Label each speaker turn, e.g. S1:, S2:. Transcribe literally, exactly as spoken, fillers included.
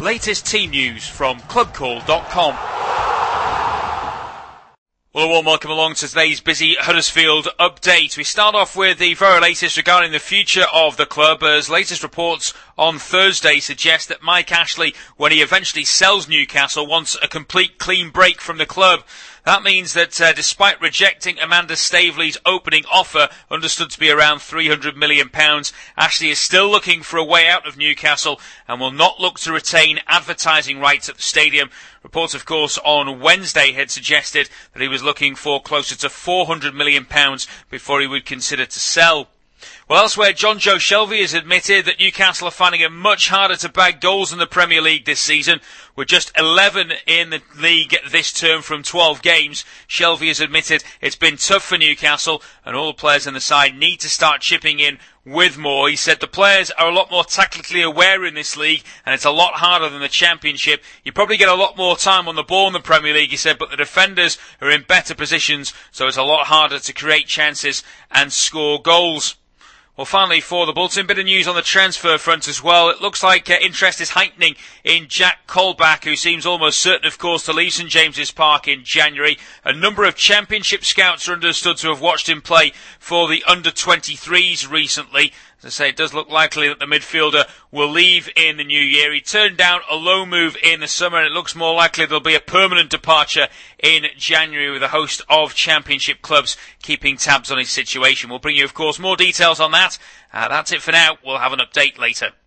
S1: Latest team news from club call dot com. Well, a warm welcome along to today's busy Huddersfield update. We start off with the very latest regarding the future of the club, as latest reports on Thursday suggest that Mike Ashley, when he eventually sells Newcastle, wants a complete clean break from the club. That means that uh, despite rejecting Amanda Staveley's opening offer, understood to be around three hundred million pounds, Ashley is still looking for a way out of Newcastle and will not look to retain advertising rights at the stadium. Reports, of course, on Wednesday had suggested that he was looking for closer to four hundred million pounds before he would consider to sell. Well, elsewhere, John Joe Shelvey has admitted that Newcastle are finding it much harder to bag goals in the Premier League this season. With just eleven in the league this term from twelve games, Shelvey has admitted it's been tough for Newcastle and all the players in the side need to start chipping in with more. He said the players are a lot more tactically aware in this league and it's a lot harder than the Championship. You probably get a lot more time on the ball in the Premier League, he said, but the defenders are in better positions, so it's a lot harder to create chances and score goals. Well, finally, for the bulletin, bit of news on the transfer front as well. It looks like uh, interest is heightening in Jack Colback, who seems almost certain, of course, to leave St James's Park in January. A number of Championship scouts are understood to have watched him play for the under twenty-threes recently. As I say, it does look likely that the midfielder will leave in the new year. He turned down a loan move in the summer, and it looks more likely there'll be a permanent departure in January with a host of Championship clubs keeping tabs on his situation. We'll bring you, of course, more details on that. Uh, that's it for now. We'll have an update later.